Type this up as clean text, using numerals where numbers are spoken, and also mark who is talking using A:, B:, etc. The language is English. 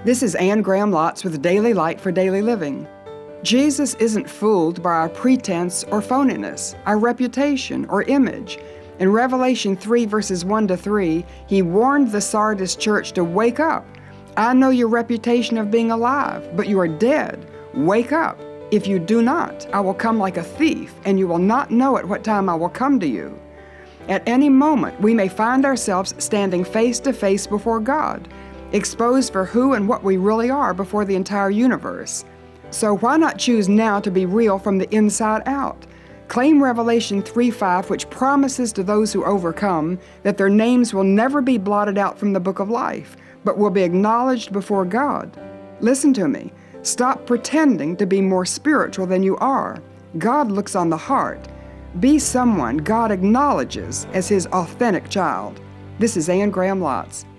A: This is Anne Graham Lotz with Daily Light for Daily Living. Jesus isn't fooled by our pretense or phoniness, our reputation or image. In Revelation 3 verses 1-3, he warned the Sardis church to wake up. I know your reputation of being alive, but you are dead. Wake up. If you do not, I will come like a thief, and you will not know at what time I will come to you. At any moment, we may find ourselves standing face to face before God, exposed for who and what we really are before the entire universe. So why not choose now to be real from the inside out? Claim Revelation 3:5, which promises to those who overcome that their names will never be blotted out from the book of life, but will be acknowledged before God. Listen to me. Stop pretending to be more spiritual than you are. God looks on the heart. Be someone God acknowledges as His authentic child. This is Anne Graham Lotz.